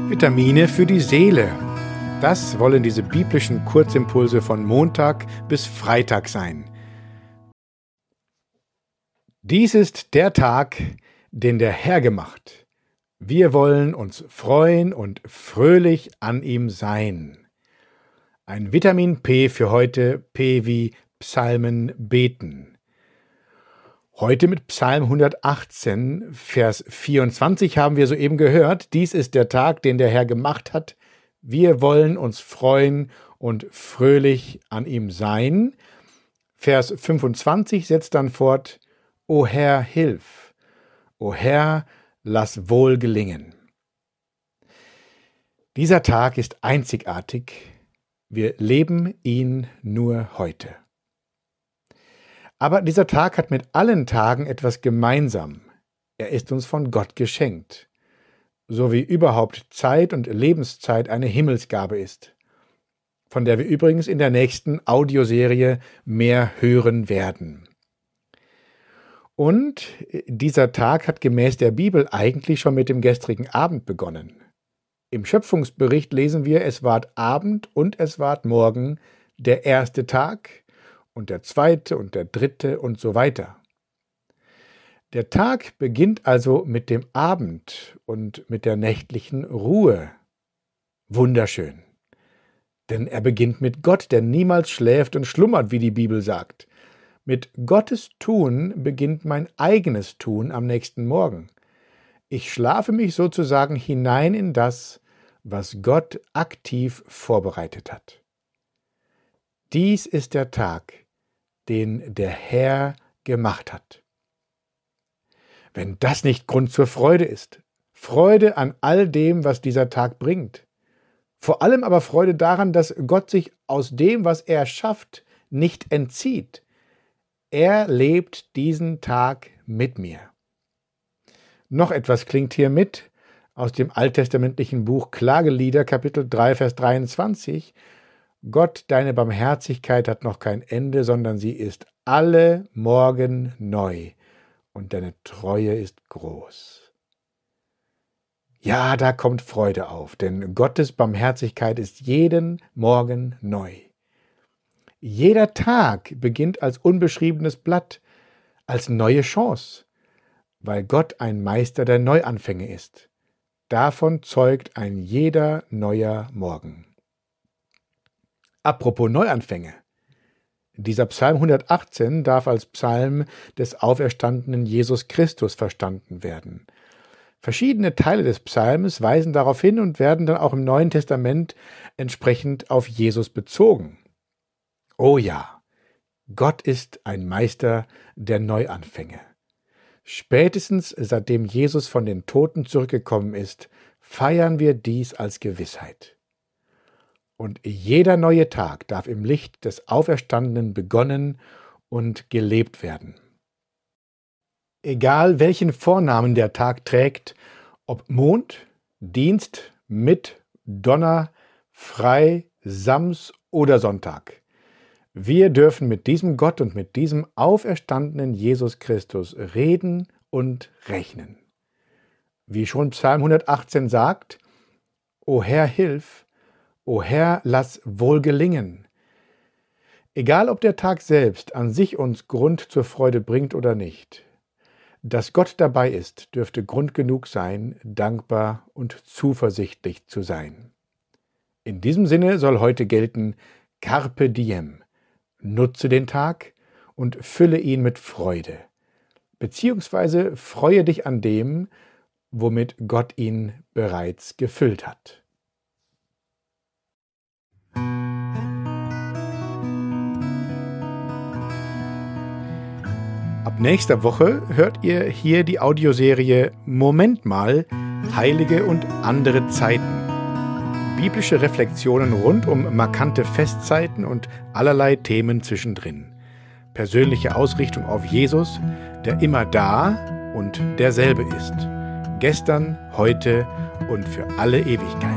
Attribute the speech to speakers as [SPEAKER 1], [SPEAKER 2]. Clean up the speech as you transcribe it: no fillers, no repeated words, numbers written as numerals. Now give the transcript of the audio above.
[SPEAKER 1] Vitamine für die Seele. Das wollen diese biblischen Kurzimpulse von Montag bis Freitag sein. Dies ist der Tag, den der Herr gemacht. Wir wollen uns freuen und fröhlich an ihm sein. Ein Vitamin P für heute, P wie Psalmen beten. Heute mit Psalm 118, Vers 24 haben wir soeben gehört, dies ist der Tag, den der Herr gemacht hat. Wir wollen uns freuen und fröhlich an ihm sein. Vers 25 setzt dann fort, O Herr, hilf! O Herr, lass wohl gelingen! Dieser Tag ist einzigartig. Wir leben ihn nur heute. Aber dieser Tag hat mit allen Tagen etwas gemeinsam. Er ist uns von Gott geschenkt, so wie überhaupt Zeit und Lebenszeit eine Himmelsgabe ist, von der wir übrigens in der nächsten Audioserie mehr hören werden. Und dieser Tag hat gemäß der Bibel eigentlich schon mit dem gestrigen Abend begonnen. Im Schöpfungsbericht lesen wir, es ward Abend und es ward Morgen, der erste Tag, und der zweite und der dritte und so weiter. Der Tag beginnt also mit dem Abend und mit der nächtlichen Ruhe. Wunderschön. Denn er beginnt mit Gott, der niemals schläft und schlummert, wie die Bibel sagt. Mit Gottes Tun beginnt mein eigenes Tun am nächsten Morgen. Ich schlafe mich sozusagen hinein in das, was Gott aktiv vorbereitet hat. Dies ist der Tag, den der Herr gemacht hat. Wenn das nicht Grund zur Freude ist, Freude an all dem, was dieser Tag bringt, vor allem aber Freude daran, dass Gott sich aus dem, was er schafft, nicht entzieht. Er lebt diesen Tag mit mir. Noch etwas klingt hier mit aus dem alttestamentlichen Buch Klagelieder, Kapitel 3, Vers 23. Gott, deine Barmherzigkeit hat noch kein Ende, sondern sie ist alle Morgen neu und deine Treue ist groß. Ja, da kommt Freude auf, denn Gottes Barmherzigkeit ist jeden Morgen neu. Jeder Tag beginnt als unbeschriebenes Blatt, als neue Chance, weil Gott ein Meister der Neuanfänge ist. Davon zeugt ein jeder neuer Morgen. Apropos Neuanfänge. Dieser Psalm 118 darf als Psalm des auferstandenen Jesus Christus verstanden werden. Verschiedene Teile des Psalms weisen darauf hin und werden dann auch im Neuen Testament entsprechend auf Jesus bezogen. Oh ja, Gott ist ein Meister der Neuanfänge. Spätestens seitdem Jesus von den Toten zurückgekommen ist, feiern wir dies als Gewissheit. Und jeder neue Tag darf im Licht des Auferstandenen begonnen und gelebt werden. Egal welchen Vornamen der Tag trägt, ob Mond, Dienst, Mitt, Donner, Frei, Sams oder Sonntag, wir dürfen mit diesem Gott und mit diesem auferstandenen Jesus Christus reden und rechnen. Wie schon Psalm 118 sagt, O Herr, hilf! O Herr, lass wohl gelingen. Egal ob der Tag selbst an sich uns Grund zur Freude bringt oder nicht, dass Gott dabei ist, dürfte Grund genug sein, dankbar und zuversichtlich zu sein. In diesem Sinne soll heute gelten, Carpe diem. Nutze den Tag und fülle ihn mit Freude, beziehungsweise freue dich an dem, womit Gott ihn bereits gefüllt hat. Ab nächster Woche hört ihr hier die Audioserie Moment mal, Heilige und andere Zeiten. Biblische Reflexionen rund um markante Festzeiten und allerlei Themen zwischendrin. Persönliche Ausrichtung auf Jesus, der immer da und derselbe ist. Gestern, heute und für alle Ewigkeit.